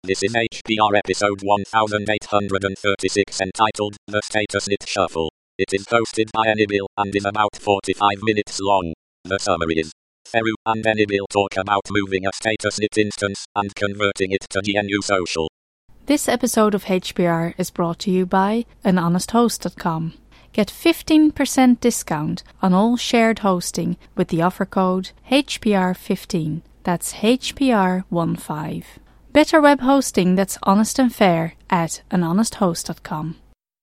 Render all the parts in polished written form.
This is HPR episode 1836 entitled The StatusNet Shuffle. It is hosted by Anibil and is about 45 minutes long. The summary is: Feru and Anibil talk about moving a StatusNet instance and converting it to GNU Social. This episode of HPR is brought to you by anhonesthost.com. Get 15% discount on all shared hosting with the offer code HPR15. That's HPR15. Better web hosting that's honest and fair at anhonesthost.com.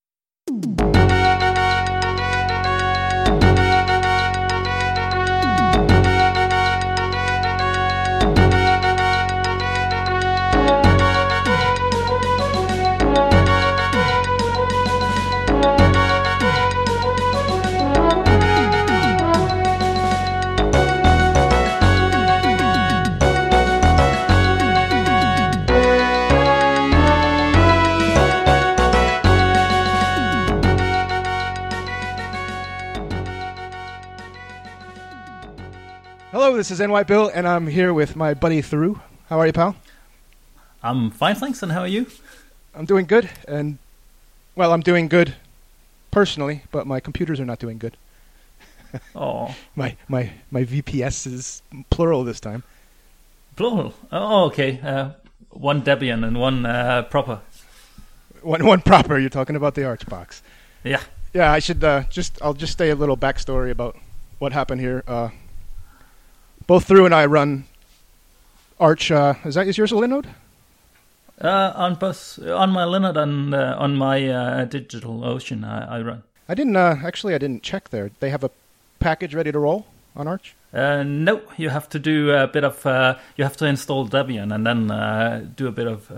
Hello, this is NY Bill, and I'm here with my buddy Theroux. How are you, pal? I'm fine, thanks, and how are you? I'm doing good, and, well, I'm doing good personally, but my computers are not doing good. Oh. My VPS is plural this time. Plural? Oh, okay. One Debian and one proper. One proper, you're talking about the Archbox. Yeah. Yeah, I should I'll just say a little backstory about what happened here. Both Theroux and I run Arch. Is yours a Linode? On my Linux and on my DigitalOcean, I run. I didn't check there. They have a package ready to roll on Arch? No, you have to do a bit of. You have to install Debian and then do a bit of.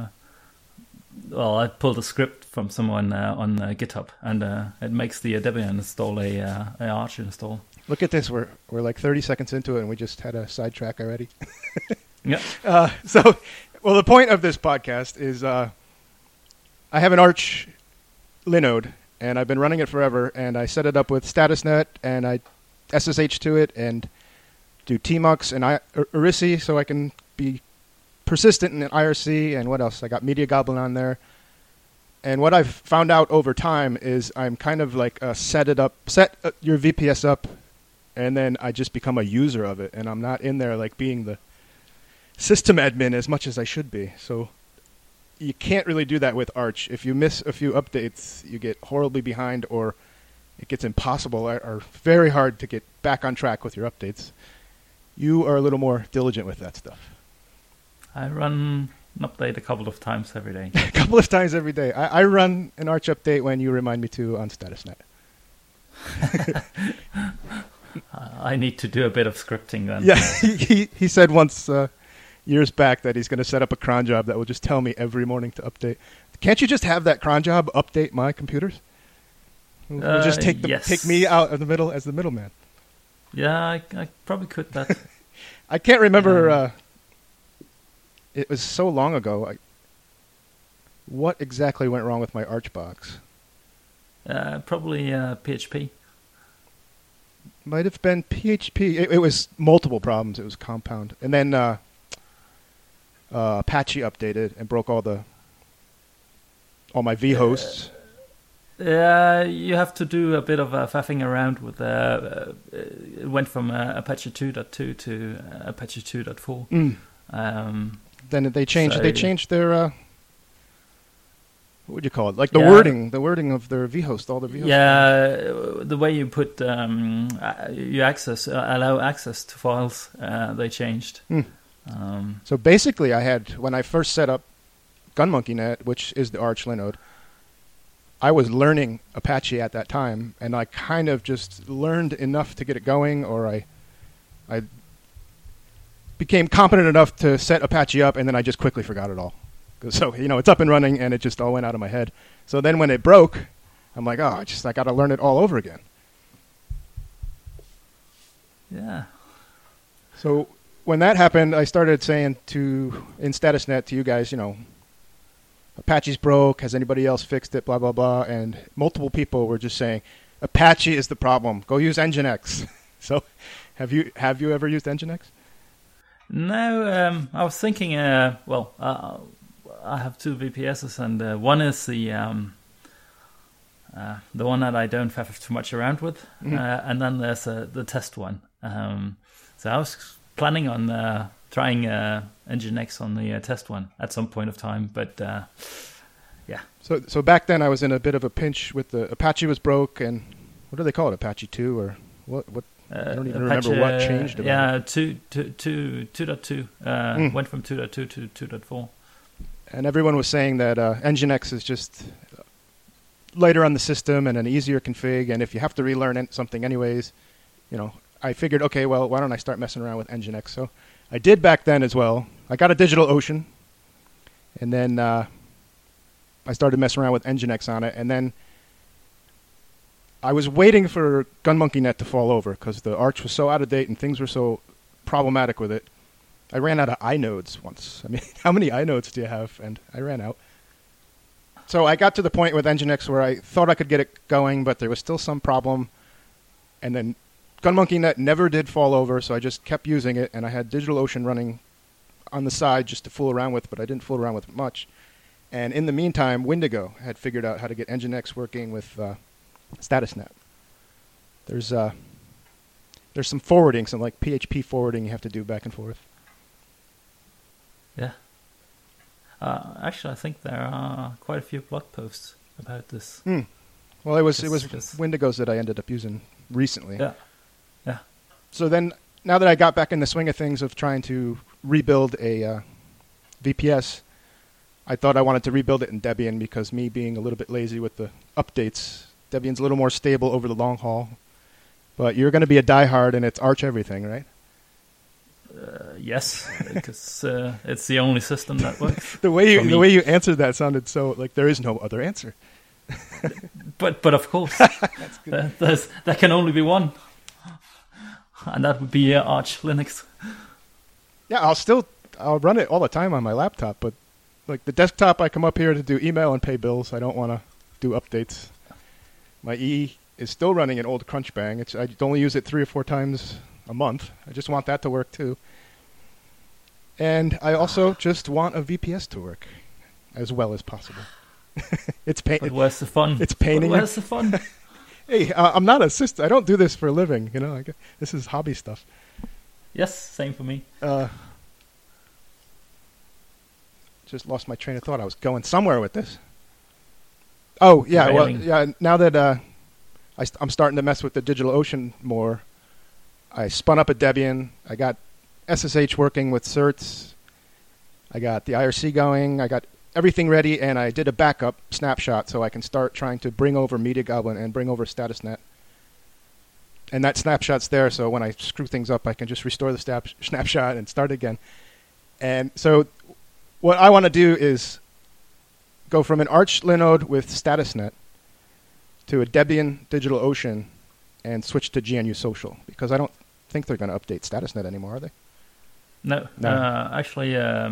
I pulled a script from someone on GitHub, and it makes the Debian install a Arch install. Look at this. We're like 30 seconds into it, and we just had a sidetrack already. Yeah. The point of this podcast is I have an Arch Linode, and I've been running it forever, and I set it up with StatusNet, and I SSH to it, and do tmux and Arisi, so I can be persistent in IRC, and what else? I got Media Goblin on there. And what I've found out over time is I'm kind of like set your VPS up, and then I just become a user of it, and I'm not in there like being the system admin as much as I should be. So you can't really do that with Arch. If you miss a few updates, you get horribly behind, or it gets impossible or very hard to get back on track with your updates. You are a little more diligent with that stuff. I run an update a couple of times every day. A couple of times every day. I run an Arch update when you remind me to on StatusNet. I need to do a bit of scripting then. Yeah, he said once years back that he's going to set up a cron job that will just tell me every morning to update. Can't you just have that cron job update my computers? We'll just take me out of the middle as the middleman. Yeah, I probably could that. I can't remember. It was so long ago. What exactly went wrong with my Archbox? Probably PHP. Might have been PHP. It was multiple problems. It was compound. And then Apache updated and broke all my vhosts. You have to do a bit of faffing around with. It went from Apache 2.2 to Apache 2.4. Then they changed. They changed their. What would you call it? Like the wording of their vhost, all the vhosts. Yeah, the way you put you allow access to files, they changed. So basically, I had, when I first set up GunMonkeyNet, which is the Arch Linode, I was learning Apache at that time, and I kind of just learned enough to get it going, or I became competent enough to set Apache up, and then I just quickly forgot it all. So, it's up and running, and it just all went out of my head. So then when it broke, I'm like, I got to learn it all over again. Yeah. So when that happened, I started saying in StatusNet to you guys, Apache's broke. Has anybody else fixed it? Blah, blah, blah. And multiple people were just saying, Apache is the problem. Go use Nginx. So have you ever used Nginx? No, I was thinking, I have two VPSs, and one is the one that I don't have too much around with, and then there's the test one. So I was planning on trying Nginx on the test one at some point of time, but yeah. So back then I was in a bit of a pinch with the Apache was broke, and what do they call it, Apache 2 or what? I don't even remember what changed about it. 2.2 went from 2.2 to 2.4. And everyone was saying that Nginx is just lighter on the system and an easier config, and if you have to relearn something anyways, I figured, okay, well, why don't I start messing around with Nginx? So I did back then as well. I got a DigitalOcean, and then I started messing around with Nginx on it, and then I was waiting for GunMonkeyNet to fall over because the Arch was so out of date and things were so problematic with it. I ran out of inodes once. I mean, how many inodes do you have? And I ran out. So I got to the point with Nginx where I thought I could get it going, but there was still some problem. And then GunMonkeyNet never did fall over, so I just kept using it, and I had DigitalOcean running on the side just to fool around with, but I didn't fool around with it much. And in the meantime, Windigo had figured out how to get Nginx working with Statusnet. There's some forwarding, some like PHP forwarding you have to do back and forth. Yeah. Actually, I think there are quite a few blog posts about this. Well, it was Windigos that I ended up using recently. Yeah. So then, now that I got back in the swing of things of trying to rebuild a VPS, I thought I wanted to rebuild it in Debian because me being a little bit lazy with the updates, Debian's a little more stable over the long haul. But you're going to be a diehard, and it's Arch everything, right? Yes, because it's the only system that works. The way you answered that sounded so like there is no other answer. But of course, there can only be one, and that would be Arch Linux. Yeah, I'll run it all the time on my laptop, but like the desktop, I come up here to do email and pay bills. I don't want to do updates. My E is still running an old Crunchbang. I only use it 3 or 4 times a month. I just want that to work too. And I also just want a VPS to work as well as possible. It's pain. But where's the fun? It's paining. Where's the fun? Hey, I'm not a system. I don't do this for a living. This is hobby stuff. Yes, same for me. Just lost my train of thought. I was going somewhere with this. Oh yeah, well yeah. Now that I'm starting to mess with the DigitalOcean more, I spun up a Debian. I got SSH working with certs. I got the IRC going. I got everything ready, and I did a backup snapshot so I can start trying to bring over Media Goblin and bring over Statusnet. And that snapshot's there, so when I screw things up, I can just restore the snapshot and start again. And so what I want to do is go from an Arch Linode with Statusnet to a Debian DigitalOcean and switch to GNU Social, because I don't think they're going to update Statusnet anymore, are they? No. Actually,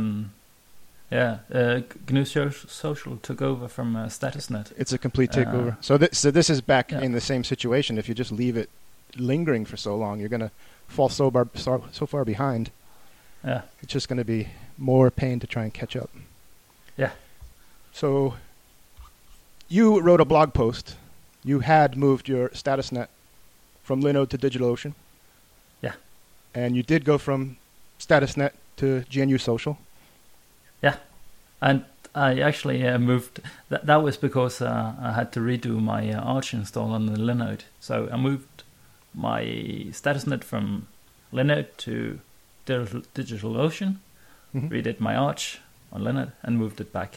GNU Social took over from Statusnet. It's a complete takeover. So this is back in the same situation. If you just leave it lingering for so long, you're going to fall so far behind. Yeah. It's just going to be more pain to try and catch up. Yeah. So you wrote a blog post. You had moved your Statusnet from Linode to DigitalOcean. Yeah. And you did go from Statusnet to GNU Social. Yeah. And I actually moved. That was because I had to redo my Arch install on the Linode. So I moved my Statusnet from Linode to DigitalOcean, redid my Arch on Linode, and moved it back.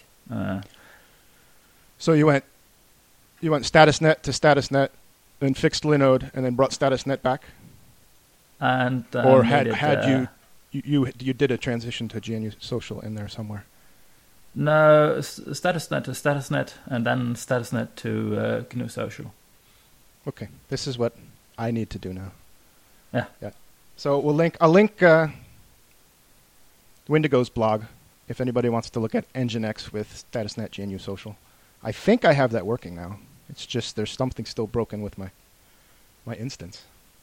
So you went Statusnet to Statusnet, then fixed Linode, and then brought Statusnet back. And or you did a transition to GNU Social in there somewhere? No, Statusnet to Statusnet, and then Statusnet to GNU Social. Okay, this is what I need to do now. Yeah. So I'll link Windigo's blog if anybody wants to look at Nginx with Statusnet GNU Social. I think I have that working now. It's just there's something still broken with my instance.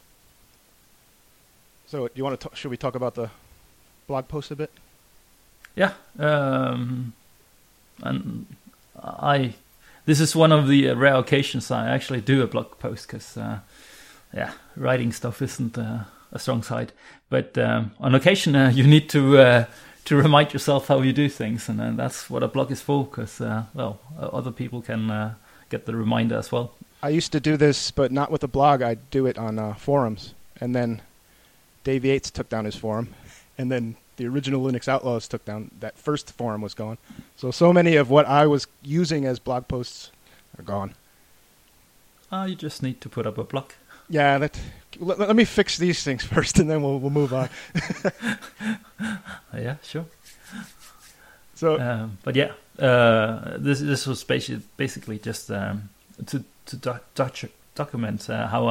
So do you want to should we talk about the blog post a bit? Yeah. and this is one of the rare occasions I actually do a blog post, because writing stuff isn't a strong side. But on occasion, you need to remind yourself how you do things, and that's what a blog is for. Because other people can get the reminder as well. I used to do this, but not with a blog. I'd do it on forums, and then Dave Yates took down his forum, and then the original Linux Outlaws took down that first forum was gone. So many of what I was using as blog posts are gone. You just need to put up a blog. Yeah, let me fix these things first, and then we'll move on. Yeah, sure. So, but yeah, this was basically just to document how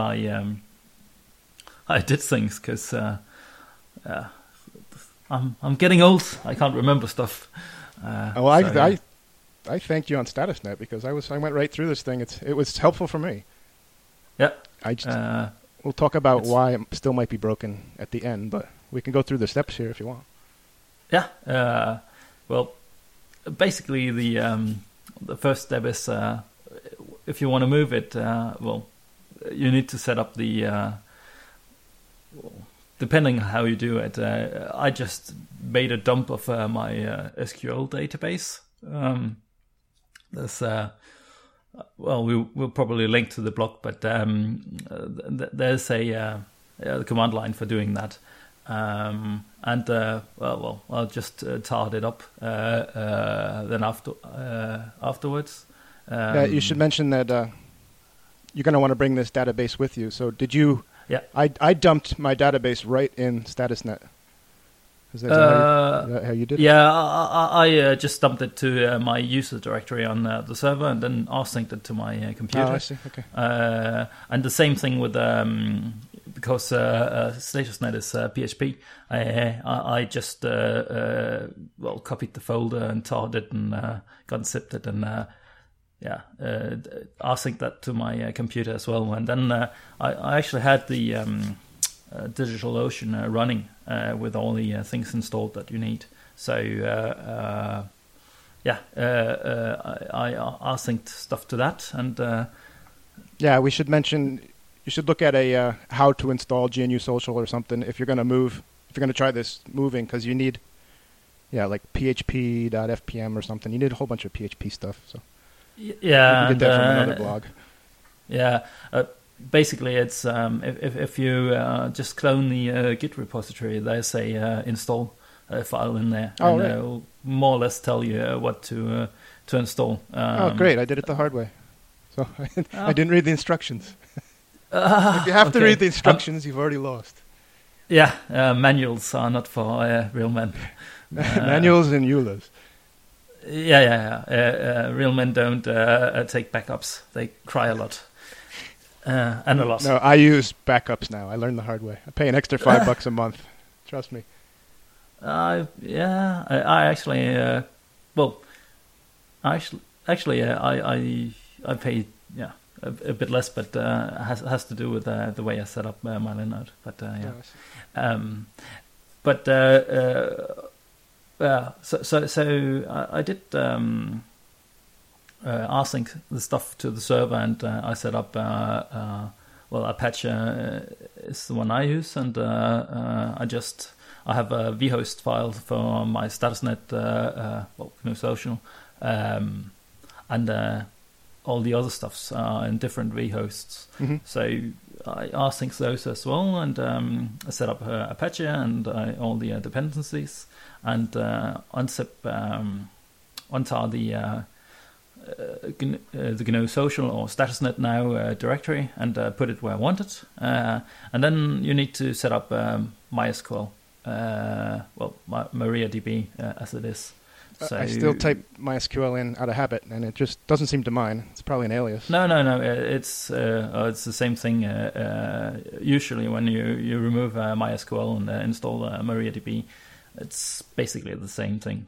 I did things, because I'm getting old. I can't remember stuff. I thanked you on StatusNet, because I went right through this thing. It was helpful for me. Yeah. We'll talk about why it still might be broken at the end, but we can go through the steps here if you want. Yeah. Well, basically the first step is if you want to move it, you need to set up the. Depending on how you do it, I just made a dump of my SQL database. There's we'll probably link to the blog, but there's a the command line for doing that. And I'll just tart it up then afterwards. You should mention that you're going to want to bring this database with you. So did you? Yeah. I dumped my database right in StatusNet. Is that how you did it? Yeah, I just dumped it to my user directory on the server, and then rsynced it to my computer. Oh, I see. Okay. And the same thing with because StatusNet is PHP. I just copied the folder and tarred it and unzipped it and rsynced that to my computer as well. And then I actually had the DigitalOcean running with all the things installed that you need. So I rsynced stuff to that. And we should mention, you should look at a how to install GNU Social or something if you're going to move, if you're going to try this moving, because you need like php.fpm or something. You need a whole bunch of PHP stuff. So yeah, you can get that from another blog. Yeah. Basically, it's if you just clone the Git repository, there's a install file in there, and right. It'll more or less tell you what to install. Great! I did it the hard way, so I didn't read the instructions. If you have to read the instructions, you've already lost. Yeah, manuals are not for real men. Manuals and EULAs. Real men don't take backups. They cry a lot. And a lot. No, I use backups now. I learned the hard way. I pay an extra $5 a month. Trust me. I pay a bit less, but has to do with the way I set up my Linode. But I did rsync the stuff to the server, and I set up Apache is the one I use, and I have a vhost file for my StatusNet GNU Social, and all the other stuffs are in different vhosts. Mm-hmm. So I rsync those as well, and I set up Apache and all the dependencies, and unzip untar the GNU Social or StatusNet now directory, and put it where I want it. And then you need to set up MySQL, MariaDB as it is. So I still type MySQL in out of habit, and it just doesn't seem to mine. It's probably an alias. No. It's the same thing. Usually, when you remove MySQL and install MariaDB, it's basically the same thing.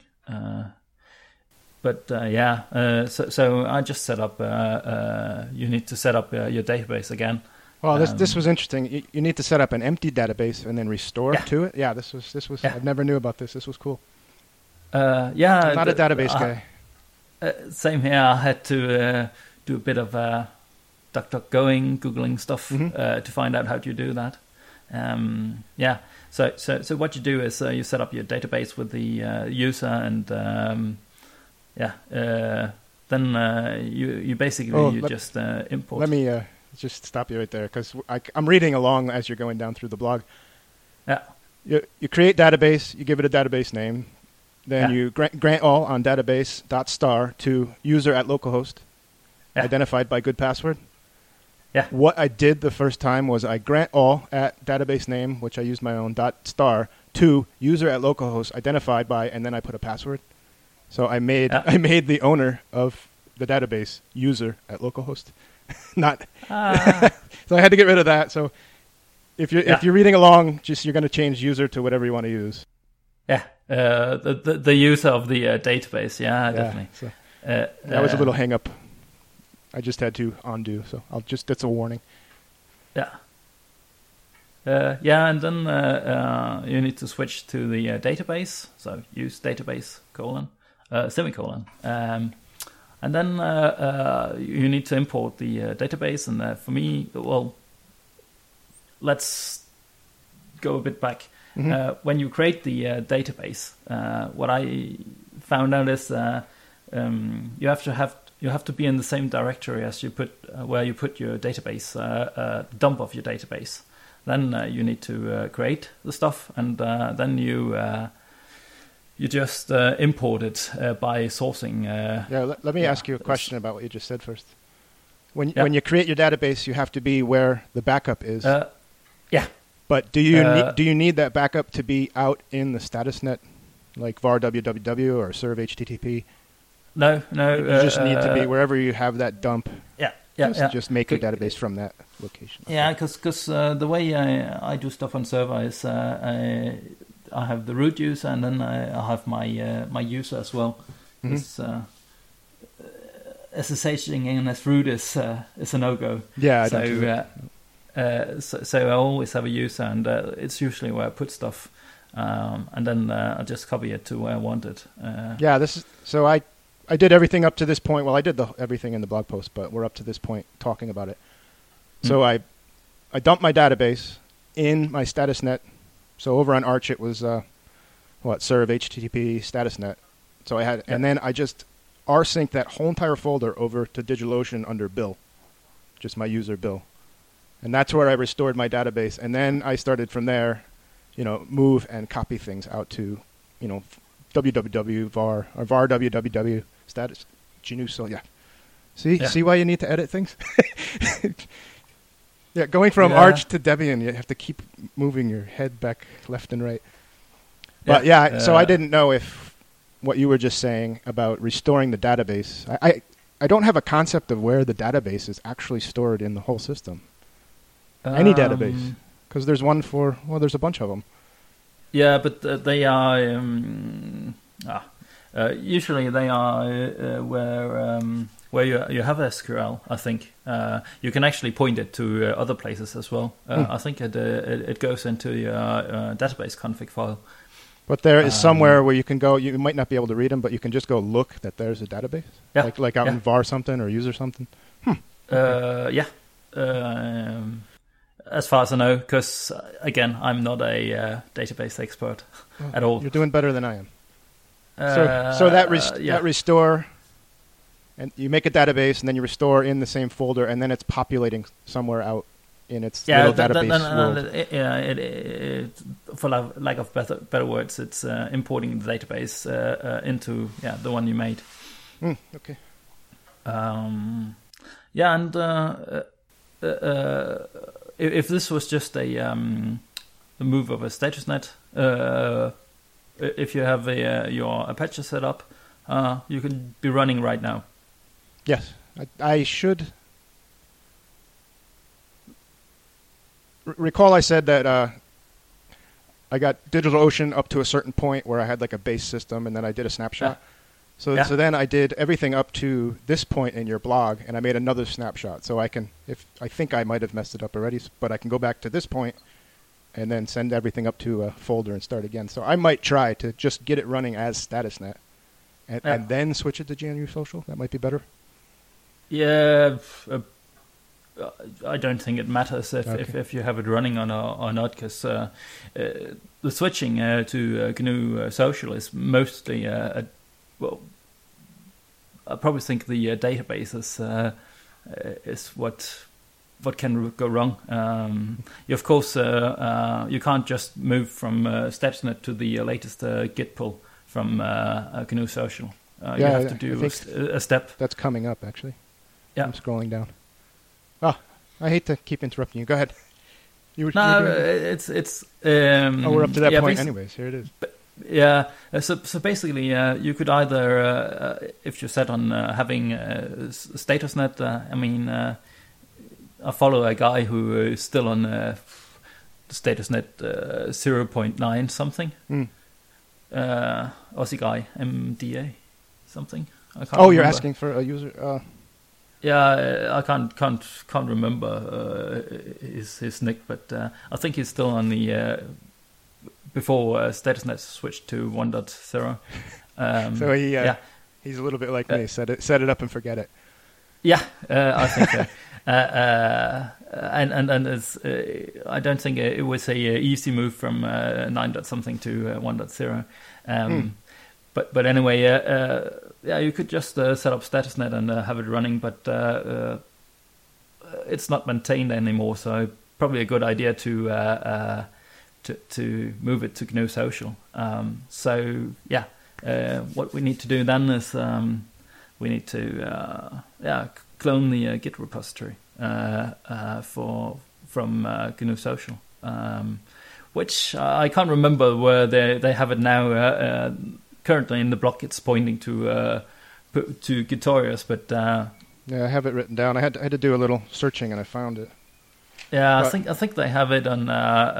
So I just set up. You need to set up your database again. Well, this was interesting. You need to set up an empty database and then restore to it. Yeah, this was. Yeah. I never knew about this. This was cool. I'm not a database guy. Same here. I had to do a bit of DuckDuckGoing, Googling stuff to find out how to do that. Yeah. So what you do is you set up your database with the user, and then you basically just import. Let me just stop you right there, because I'm reading along as you're going down through the blog. Yeah. You create database, you give it a database name, then you grant all on database.star to user at localhost, identified by good password. Yeah. What I did the first time was I grant all at database name, which I used my own .star, to user at localhost, identified by, and then I put a password. So I made the owner of the database user at localhost. Not. So I had to get rid of that. So if you're reading along, you're going to change user to whatever you want to use. Yeah. The user of the database. Yeah, definitely. So that was a little hang up. I just had to undo. So that's a warning. Yeah. And then you need to switch to the database. So use database : semicolon. And then you need to import the database. And for me, let's go a bit back. Mm-hmm. When you create the database, what I found out is you have to be in the same directory as where you put your database, dump of your database. Then you need to create the stuff, and then you just import it by sourcing. Let me ask you a question about what you just said first. When you create your database, you have to be where the backup is. Yeah. But do you need that backup to be out in the statusnet, like var www or serve HTTP? No. You just need to be wherever you have that dump. Just make a database from that location. Yeah, because the way I do stuff on server is I have the root user, and then I have my user as well. Mm-hmm. SSHing in as root is a no-go. Yeah, I don't do that. So I always have a user, and it's usually where I put stuff, and then I just copy it to where I want it. I did everything up to this point. Well, I did everything in the blog post, but we're up to this point talking about it. So I dumped my database in my statusnet. So over on Arch, it was serve HTTP statusnet. So I had, and then I just rsynced that whole entire folder over to DigitalOcean under Bill, just my user Bill. And that's where I restored my database. And then I started from there, move and copy things out to, www var or var www status GNU. So see why you need to edit things. Going from Arch to Debian, you have to keep moving your head back left and right. But so I didn't know if what you were just saying about restoring the database. I don't have a concept of where the database is actually stored in the whole system. Any database, because there's one there's a bunch of them. Yeah, but they are usually they are where you have SQL. I think you can actually point it to other places as well. I think it goes into your database config file. But there is somewhere where you can go. You might not be able to read them, but you can just go look that there's a database, like out in var something or user something. As far as I know, because again, I'm not a database expert at all. You're doing better than I am. So that restore, and you make a database, and then you restore in the same folder, and then it's populating somewhere out in its little database world. For lack of better words, it's importing the database into the one you made. Okay. And if this was just a move of a statusnet, if you have your Apache set up, you can be running right now. Yes, I should. Recall I said that I got DigitalOcean up to a certain point where I had like a base system, and then I did a snapshot. So then I did everything up to this point in your blog, and I made another snapshot. So I think I might have messed it up already, but I can go back to this point and then send everything up to a folder and start again. So I might try to just get it running as statusnet and then switch it to GNU Social? That might be better. Yeah, I don't think it matters if you have it running or not, because the switching to GNU Social is mostly well. I probably think the database is what can go wrong. You, of course, you can't just move from Stuxnet to the latest Git pull from GNU Social. You have to do a step. That's coming up, actually. Yeah. I'm scrolling down. Oh, I hate to keep interrupting you. Go ahead. It's. We're up to that point, anyways. Here it is. Yeah. So basically, you could either, if you're set on having StatusNet, I follow a guy who is still on StatusNet 0.9 something. Aussie guy, MDA something. I can't remember. You're asking for a user. Yeah, I can't remember his nick, but I think he's still on the before StatusNet switched to 1.0. So he's a little bit like me. Set it up and forget it. Yeah, I think so. And it's, I don't think it was a easy move from 9. something to 1.0. But anyway, you could just set up StatusNet and have it running, but it's not maintained anymore. So probably a good idea to move it to GNU Social. What we need to do then is we need to clone the Git repository from GNU Social, which I can't remember where they have it now. Currently in the block, it's pointing to Gitorious, but I have it written down. I had to do a little searching, and I found it. Yeah, I think they have it on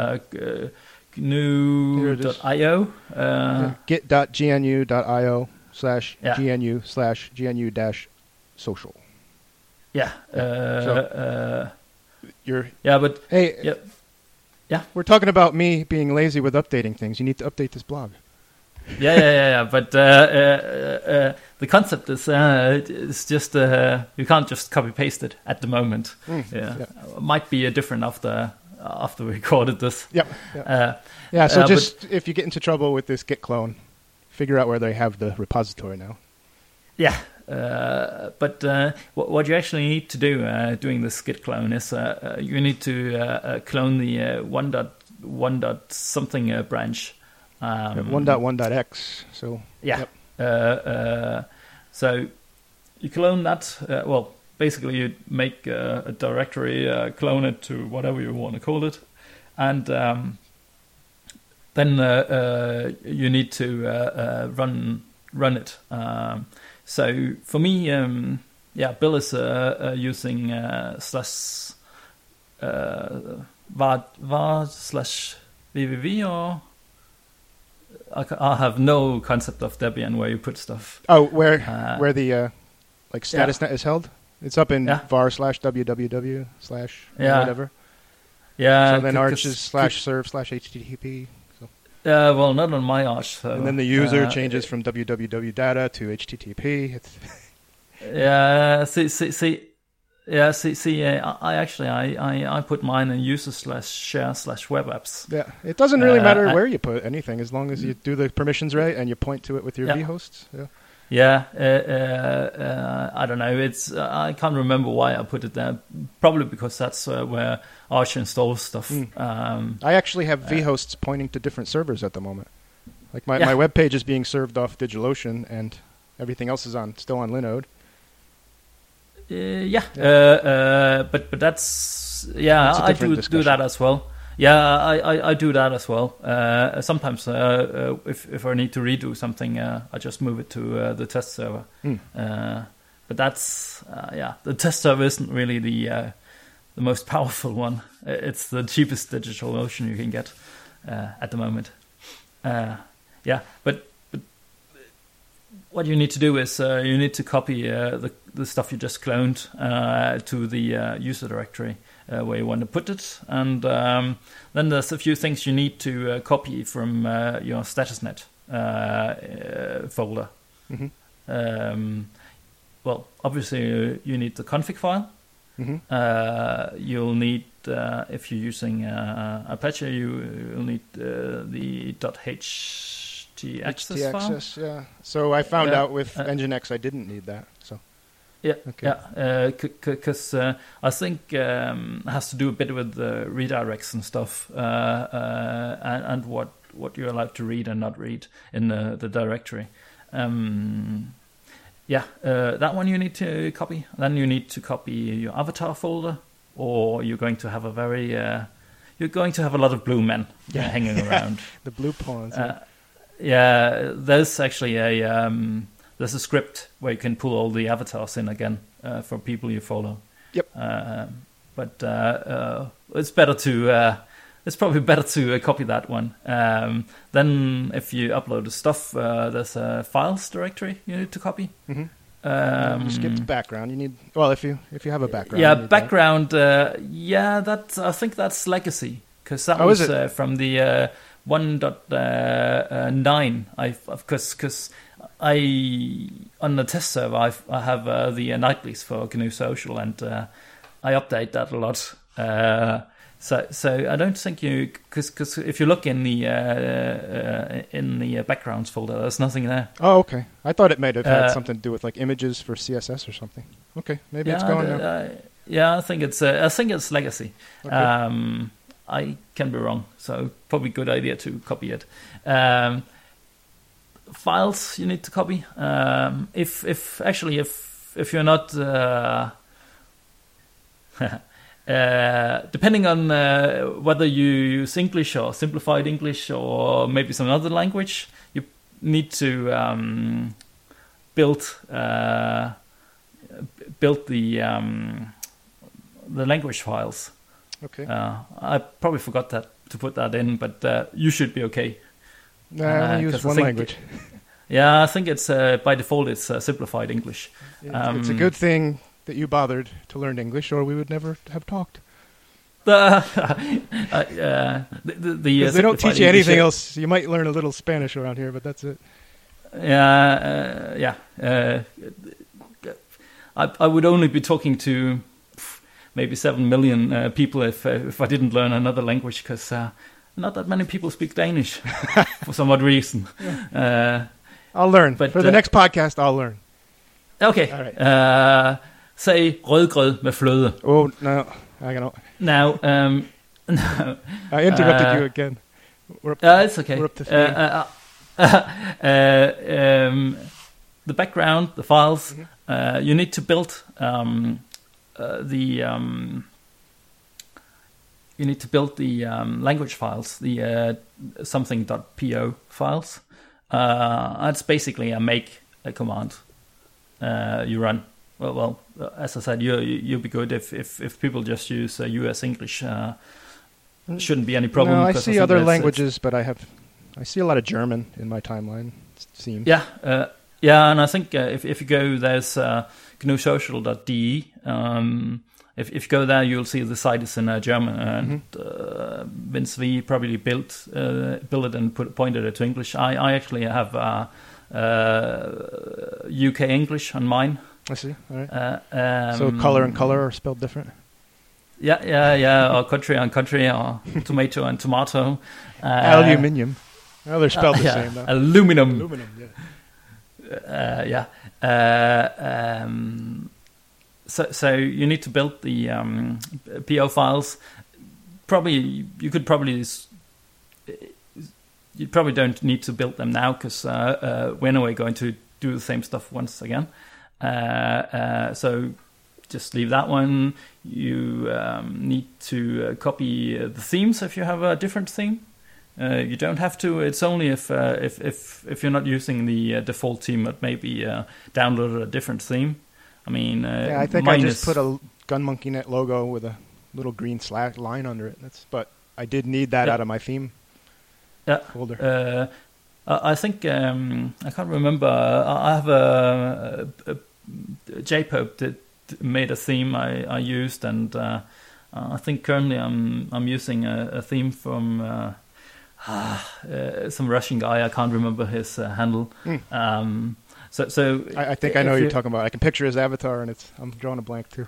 GNU.io. git.gnu.io/gnu/gnu-social. Yeah. But hey, we're talking about me being lazy with updating things. You need to update this blog. Yeah. But the concept is just you can't just copy paste it at the moment. It might be different after we recorded this. So if you get into trouble with this Git clone, figure out where they have the repository now. Yeah. But what you actually need to do doing this Git clone is you need to clone the 1.1 something branch. 1.1.x. So so you clone that. Basically you make a directory, clone it to whatever you want to call it, and then you need to run it. So for me, Bill is using /var/www, or I have no concept of Debian where you put stuff. Oh, where the StatusNet is held? It's up in var/www/ whatever. Yeah. So then Arch is /serve/http. Well, not on my Arch. So, and then the user changes from www data to HTTP. I put mine in user/share/web apps. Yeah, it doesn't really matter where you put anything as long as you do the permissions right and you point to it with your vhosts. I don't know. I can't remember why I put it there. Probably because that's where Arch installs stuff. I actually have vhosts pointing to different servers at the moment. Like my web page is being served off DigitalOcean, and everything else is still on Linode. But that's I do that as well. Yeah, I do that as well. Sometimes if I need to redo something, I just move it to the test server. But that's the test server isn't really the most powerful one. It's the cheapest DigitalOcean you can get at the moment. But what you need to do is you need to copy the stuff you just cloned to the user directory where you want to put it, and then there's a few things you need to copy from your StatusNet folder. Mhm. Well, obviously you need the config file. Mhm. You'll need, if you're using Apache, you'll need the .htaccess file. htaccess, yeah. So I found Yeah, out with Nginx I didn't need that. So Yeah, Okay. yeah, because I think it has to do a bit with the redirects and stuff, and what you're allowed to read and not read in the directory. That one you need to copy. Then you need to copy your avatar folder, or you're going to have a lot of blue men hanging around. the blue pawns. There's actually there's a script where you can pull all the avatars in again for people you follow. Yep. But it's better to it's probably better to copy that one. Then if you upload the stuff, there's a files directory you need to copy. Mhm. Um, You skipped background. You need if you have a background. Yeah, you need background. I think that's legacy because that Oh, was is it? from the 1.9. Because I on the test server I have the nightlies for GNU Social, and I update that a lot. So I don't think because if you look in the backgrounds folder, there's nothing there. Oh, okay. I thought it might have had Uh, something to do with like images for CSS or something. Okay, maybe it's gone now. I think it's legacy. Okay. I can be wrong, so probably good idea to copy it. Files you need to copy. If you're not depending on whether you use English or simplified English or maybe some other language, you need to build the language files. Okay. I probably forgot to put that in, but you should be okay. I only use 'cause I one think- language. Yeah, I think it's by default it's simplified English. It's a good thing that you bothered to learn English, or we would never have talked. Because Because they don't teach you anything else. You might learn a little Spanish around here, but that's it. I would only be talking to maybe 7 million people if I didn't learn another language, because not that many people speak Danish for some odd reason. I'll learn. But, For the next podcast, I'll learn. Okay. All right. Say rødgrød med fløde. Oh, no. I don't. Now, no. I interrupted you again. We're up, It's okay. We're up to 3. The background, the files. Mm-hmm. You need to build the language files, the something.po files. That's basically a make command you run. Well, as I said, you'll be good if people just use US English. Shouldn't be any problem. No, I 'cause see think other that's- languages, but I see a lot of German in my timeline. It seems. Yeah, and I think if you go, there's GNUSocial.de. If you go there, you'll see the site is in German, and Vince V probably built it and pointed it to English. I actually have UK English on mine. I see. All right. So color and color are spelled different. Yeah. Or country and country, or tomato and tomato. Aluminium. Well, they're spelled the same though. Aluminum. Aluminum. Yeah. So you need to build the PO files. Probably you probably don't need to build them now, because we're anyway going to do the same stuff once again. So just leave that one. You need to copy the themes if you have a different theme. You don't have to. It's only if you're not using the default theme, but maybe downloaded a different theme. I mean, I think I just put a GunMonkeyNet logo with a little green line under it. But I did need that out of my theme folder. I think I can't remember. I have a JPope that made a theme I used, and I think currently I'm using a theme from some Russian guy. I can't remember his handle. So I think I know what you're talking about. I can picture his avatar, and I'm drawing a blank too.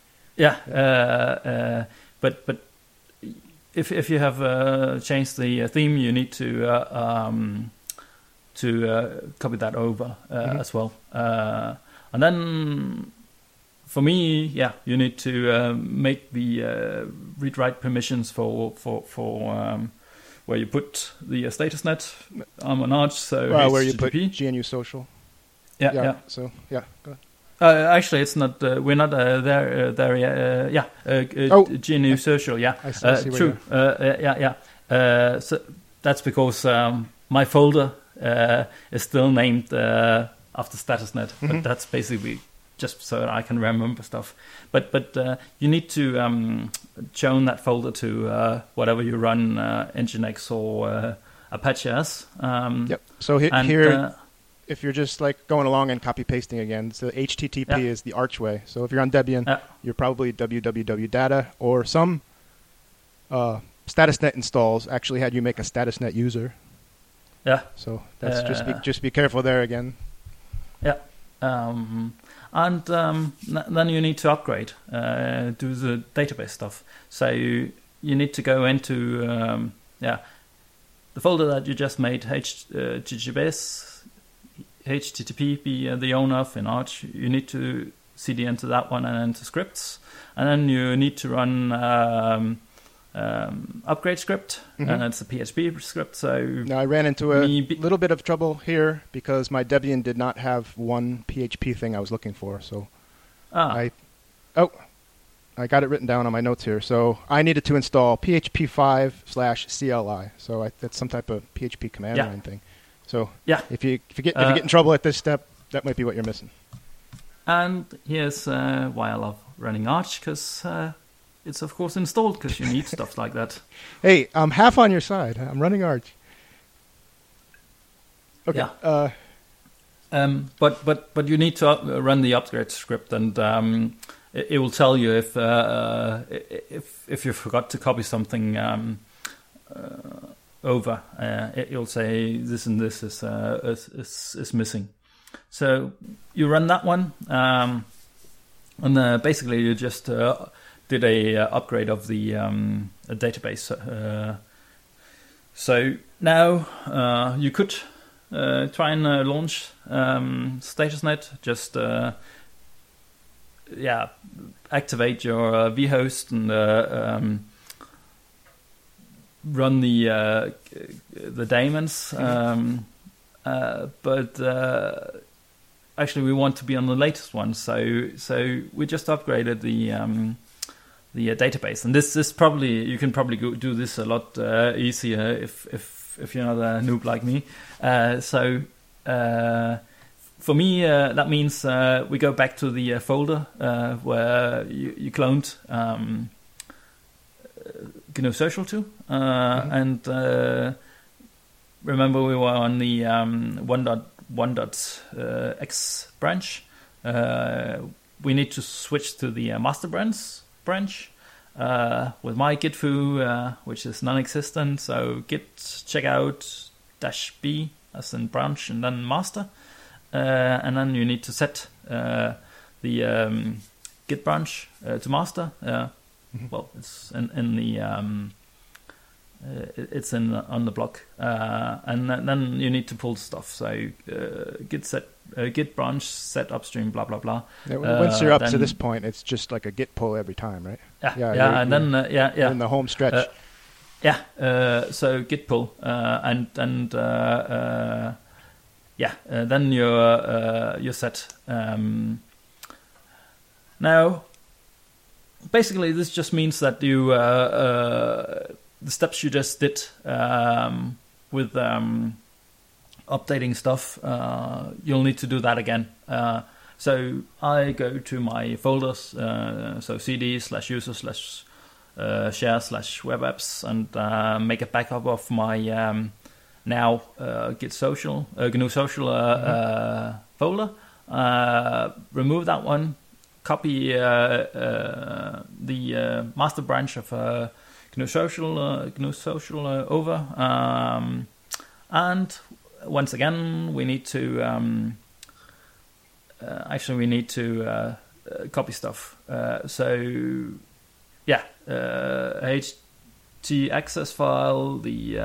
Yeah, but if you have changed the theme, you need to copy that over as well. And then for me, you need to make the read-write permissions for where you put the status net. I'm on Arch, so where you put GNU Social. Yeah. So go ahead. Actually, it's not. We're not there yet. GNU Social. Yeah, I see true. So that's because my folder is still named after StatusNet, but that's basically just so that I can remember stuff. But you need to join that folder to whatever you run, Nginx or Apache as. Yep. So here. If you're just like going along and copy pasting again, so HTTP is the archway. So if you're on Debian, you're probably www.data, or some StatusNet installs actually had you make a StatusNet user. Yeah. So that's just be careful there again. Yeah. And then you need to upgrade, do the database stuff. So you need to go into the folder that you just made, HTTP be the owner of in Arch. You need to cd into that one and into scripts, and then you need to run upgrade script, and it's a PHP script. So now I ran into a little bit of trouble here because my Debian did not have one PHP thing I was looking for. So I got it written down on my notes here. So I needed to install PHP5/CLI. So that's some type of PHP command line thing. So if you get in trouble at this step, that might be what you're missing. And here's why I love running Arch, because it's of course installed, because you need stuff like that. Hey, I'm half on your side. I'm running Arch. Okay. Yeah. But you need to run the upgrade script, and it will tell you if you forgot to copy something over. It'll say this and this is missing. So you run that one, and basically you just did a upgrade of the database. So now you could try and launch StatusNet. Just activate your vhost and run the daemons, but actually we want to be on the latest one, so we just upgraded the database, and this probably you can probably do this a lot easier if you're not a noob like me. For me, that means we go back to the folder where you cloned GNU Social to, and remember we were on the 1.1.x branch. We need to switch to the master branch with my git foo, which is non-existent. So git checkout -b as in branch and then master, and then you need to set the git branch to master. Well, it's in the it's on the block, and then you need to pull stuff. So git branch set upstream blah blah blah. Once you're up to this point, it's just like a git pull every time, right? And then in the home stretch. So git pull then you're set. Now, basically, this just means that you the steps you just did with updating stuff, you'll need to do that again. So I go to my folders, so cd/user/share/web apps, and make a backup of my now GNU Social folder. Remove that one. Copy the master branch of GNU Social over, and once again we need to actually we need to copy stuff. htaccess file,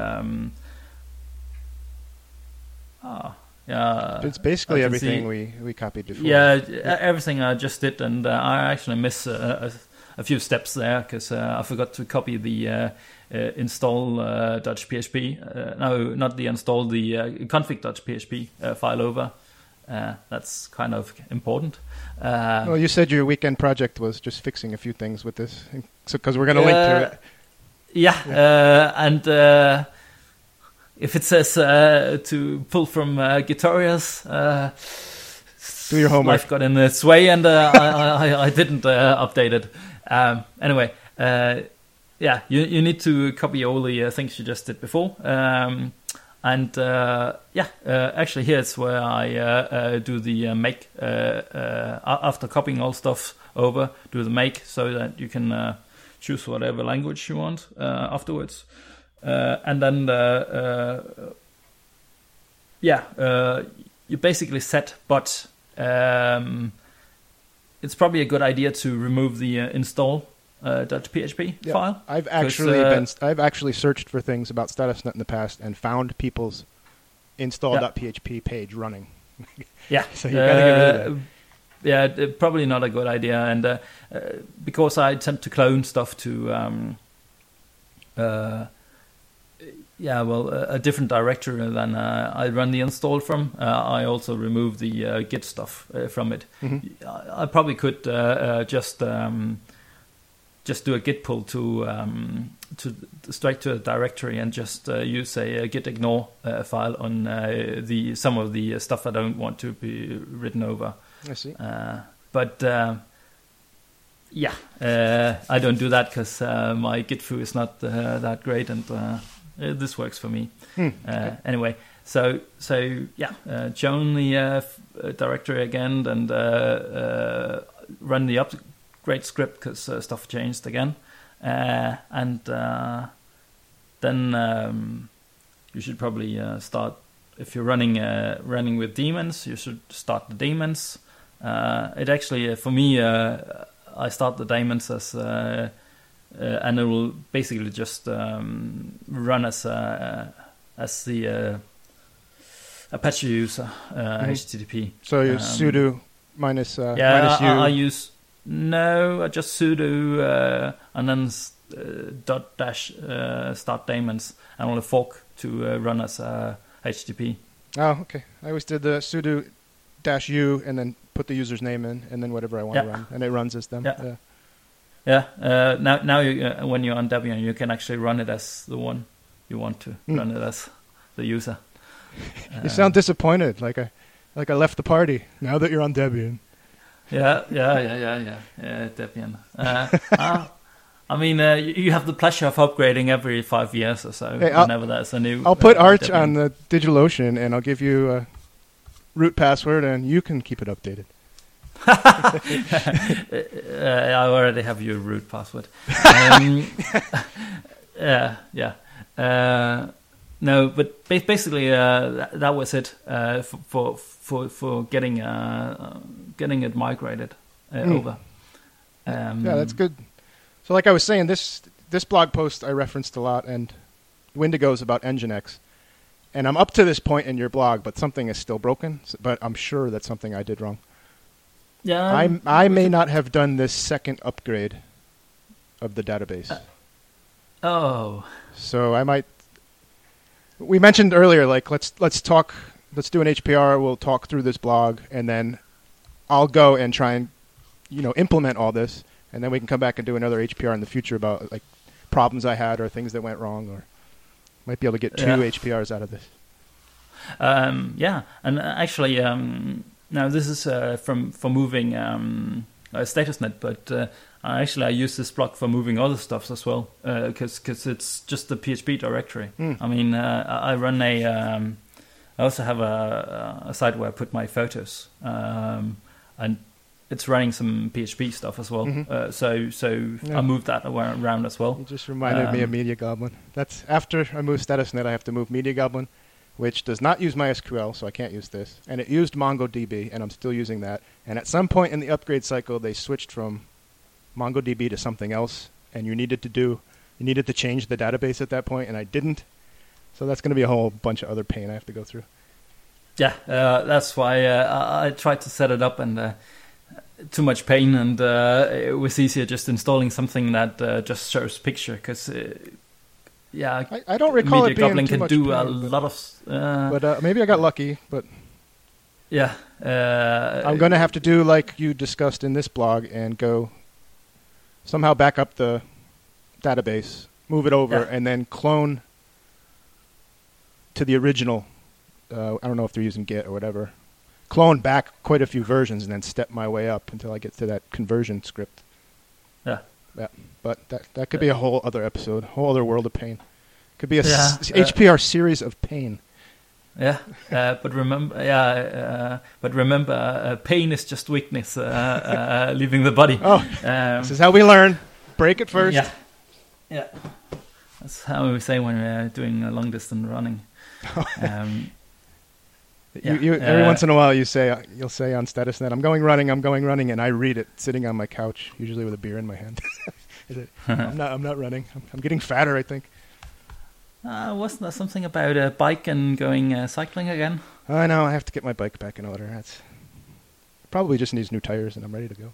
It's basically everything we copied before. Yeah, everything I just did, and I actually missed a few steps there because I forgot to copy the install.php. No, not the install, the config.php file over. That's kind of important. Well, you said your weekend project was just fixing a few things with this, so because we're going to link to it. And if it says to pull from Gitorious, do your homework. Life got in its way, and I didn't update it. Anyway, you need to copy all the things you just did before. Actually, here's where I do the make. After copying all stuff over, do the make so that you can choose whatever language you want afterwards. And then you basically set, but it's probably a good idea to remove the install.php file. I've actually searched for things about StatusNet in the past and found people's install.php page running. Yeah, so you gotta get rid of that. Yeah, probably not a good idea, and because I tend to clone stuff to a different directory than I run the install from. I also remove the Git stuff from it. Mm-hmm. I probably could just do a Git pull to straight to a directory and just use a Git ignore file on some of the stuff I don't want to be written over. I see. I don't do that because my Git foo is not that great, and this works for me. Okay. Anyway, so join the directory again and run the upgrade script because stuff changed again, and then you should probably start. If you're running with daemons, you should start the daemons. It actually, for me, I start the daemons as, and it will basically just run as the Apache user, HTTP. So you sudo minus u. I use I just sudo and then dot dash start daemons, and only fork to run as HTTP. Oh, okay. I always did the sudo -u and then put the user's name in, and then whatever I want to run, and it runs as them. Now you, when you're on Debian, you can actually run it as the one you want to run it as the user. You sound disappointed, like I left the party. Now that you're on Debian. Yeah, Debian. I mean, you have the pleasure of upgrading every 5 years or so. Hey, whenever there's a new. I'll put Arch Debian on the DigitalOcean, and I'll give you a root password, and you can keep it updated. I already have your root password. No, but basically that was it for getting it migrated over. That's good. So, like I was saying, this blog post I referenced a lot, and Wendigo's about Nginx. And I'm up to this point in your blog, but something is still broken. But I'm sure that's something I did wrong. Yeah, I may not have done this second upgrade of the database. So I might. We mentioned earlier, like let's talk. Let's do an HPR. We'll talk through this blog, and then I'll go and try and implement all this, and then we can come back and do another HPR in the future about like problems I had or things that went wrong, or might be able to get two HPRs out of this. And actually, now this is for moving StatusNet, but I use this block for moving other stuff as well, because it's just the PHP directory. I mean, I run I also have a site where I put my photos, and it's running some PHP stuff as well. So I moved that around as well. You just reminded me of Media Goblin. That's after I move StatusNet, I have to move Media Goblin, which does not use MySQL, so I can't use this. And it used MongoDB, and I'm still using that. And at some point in the upgrade cycle, they switched from MongoDB to something else, and you needed to change the database at that point, and I didn't. So that's going to be a whole bunch of other pain I have to go through. Yeah, that's why I tried to set it up, and too much pain, and it was easier just installing something that just shows picture, because I don't recall Media it being Goblin too can much do pain, a lot of. but maybe I got lucky. But yeah, I'm going to have to do like you discussed in this blog and go somehow back up the database, move it over, and then clone to the original. I don't know if they're using Git or whatever. Clone back quite a few versions and then step my way up until I get to that conversion script. Yeah. But that could be a whole other episode, whole other world of pain. Could be a HPR series of pain. Yeah, but remember, pain is just weakness leaving the body. Oh, this is how we learn. Break it first. Yeah. That's how we say when we're doing long distance running. Every once in a while, you'll say on Statusnet, "I'm going running," and I read it sitting on my couch, usually with a beer in my hand. I'm not running. I'm getting fatter, I think. Wasn't there something about a bike and going cycling again? I know. I have to get my bike back in order. That's probably just needs new tires, and I'm ready to go.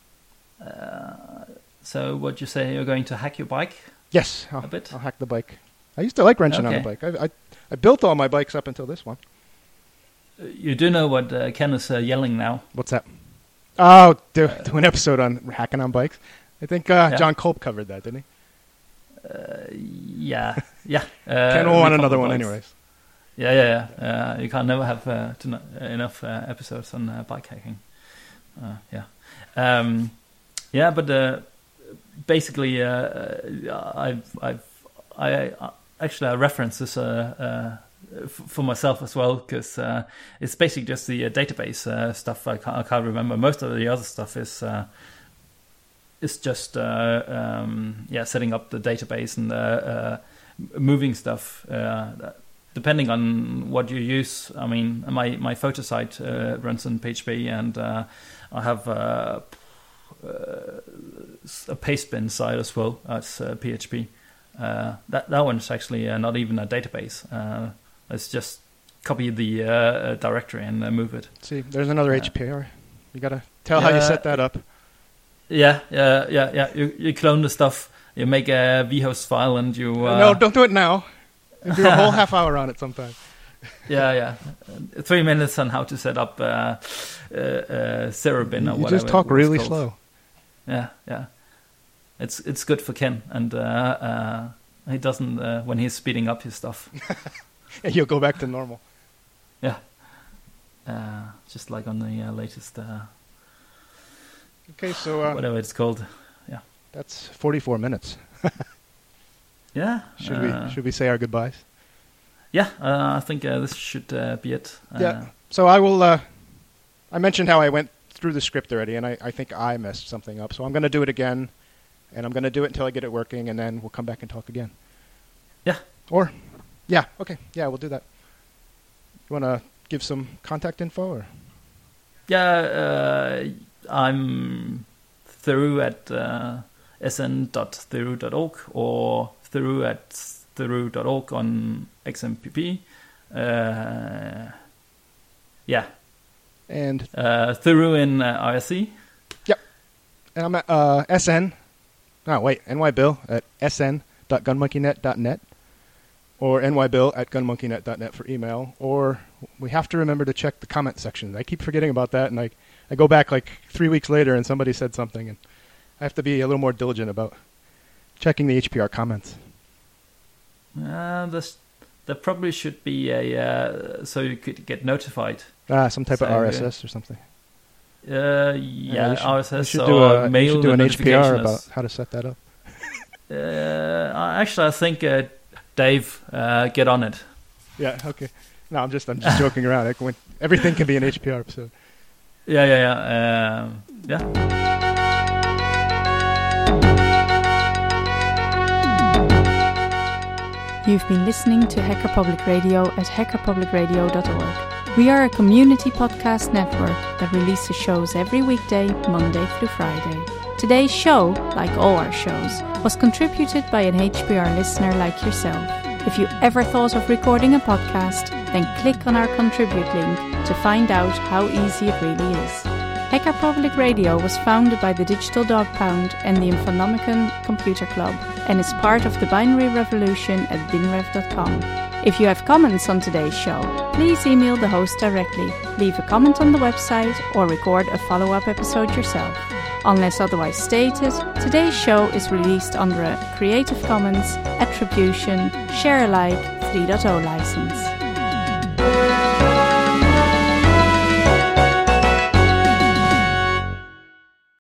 So, what'd you say? You're going to hack your bike? Yes, a bit. I'll hack the bike. I used to like wrenching on the bike. I built all my bikes up until this one. You do know what Ken is yelling now? What's that? Oh, do an episode on hacking on bikes. I think John Kolb covered that, didn't he? Yeah. Ken will want another one anyways. Yeah. You can never have enough episodes on bike hacking. But basically, I reference this for myself as well, because it's basically just the database stuff. I can't remember. Most of the other stuff is just setting up the database and moving stuff. Depending on what you use, I mean, my photo site runs in PHP, and I have a pastebin site as well as PHP. That one's actually not even a database. It's just copy the directory and move it. See, there's another HPR. You gotta tell how you set that up. Yeah. You clone the stuff. You make a vhost file, and you. No, don't do it now. You do a whole half hour on it sometime. Yeah. 3 minutes on how to set up Serabin or whatever. You just talk really slow. Yeah. It's good for Ken, and he doesn't when he's speeding up his stuff. And you'll go back to normal. Yeah. Just like on the latest. Okay, so whatever it's called. Yeah. That's 44 minutes. Yeah. Should we say our goodbyes? Yeah, I think this should be it. Yeah. So I will. I mentioned how I went through the script already, and I think I messed something up. So I'm going to do it again, and I'm going to do it until I get it working, and then we'll come back and talk again. Yeah. Yeah. Okay. Yeah, we'll do that. You want to give some contact info, or? Yeah, I'm Theroux at sn.theroux.org or Theroux@theroux.org on XMPP. Yeah. And Theroux in IRC. Yep. And I'm at nybill at sn.gunmonkeynet.net or nybill@gunmonkeynet.net for email. Or we have to remember to check the comment section. I keep forgetting about that, and I go back like 3 weeks later and somebody said something, and I have to be a little more diligent about checking the HPR comments. There probably should be a so you could get notified. Some type of RSS or something. RSS or mail. You should do an HPR about how to set that up. Actually, I think Dave, get on it. Yeah. Okay. No, I'm just joking around. Everything can be an HPR episode. Yeah. You've been listening to Hacker Public Radio at hackerpublicradio.org. We are a community podcast network that releases shows every weekday, Monday through Friday. Today's show, like all our shows, was contributed by an HPR listener like yourself. If you ever thought of recording a podcast, then click on our contribute link to find out how easy it really is. Hacker Public Radio was founded by the Digital Dog Pound and the Infonomicon Computer Club and is part of the binary revolution at binrev.com. If you have comments on today's show, please email the host directly, leave a comment on the website, or record a follow-up episode yourself. Unless otherwise stated, today's show is released under a Creative Commons Attribution Share Alike 3.0 license.